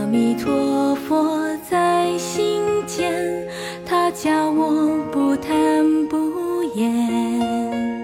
弥陀佛在心间，他教我不谈不言。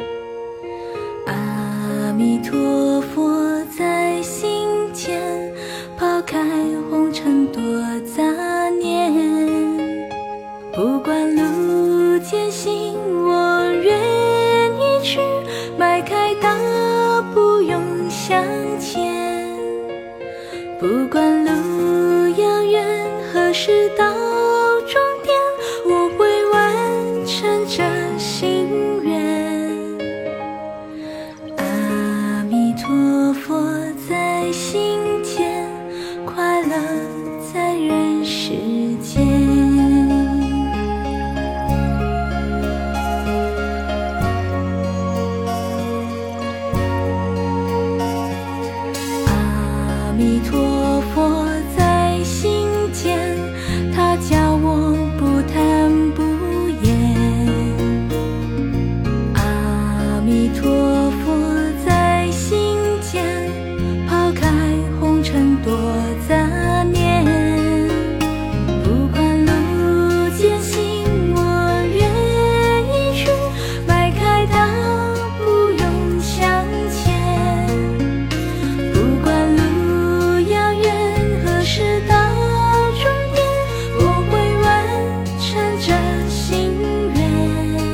阿弥陀佛在心间，抛开红尘多杂念。不管路艰辛，我愿意去，迈开大步勇向前。不管路遥远，何时到终点，我会完成这心愿。阿弥陀佛在心间，快乐在人世间。阿弥陀佛在心间，他教我不谈不言。阿弥陀佛在心间，抛开红尘多杂念。不管路艰辛，我愿意去，迈开大步勇向前。不管路遥远，何时到终点，我会完成这心愿。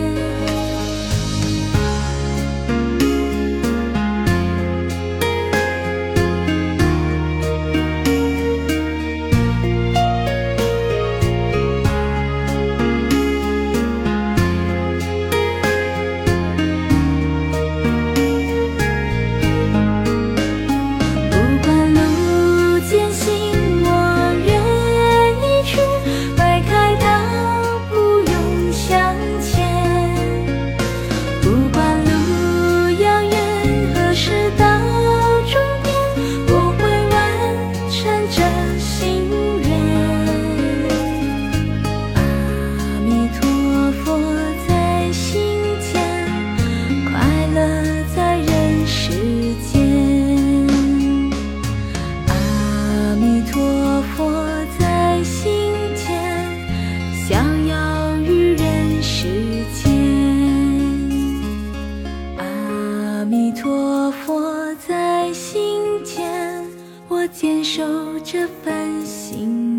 不管路艰辛，我愿意去，迈开大步勇向前。不管路遥远，何时到终点，我会完成这心愿。阿弥陀佛在心间，快乐在人世间。阿弥陀佛在心间，逍遥于人世间。阿弥陀佛在心间，我坚守这份心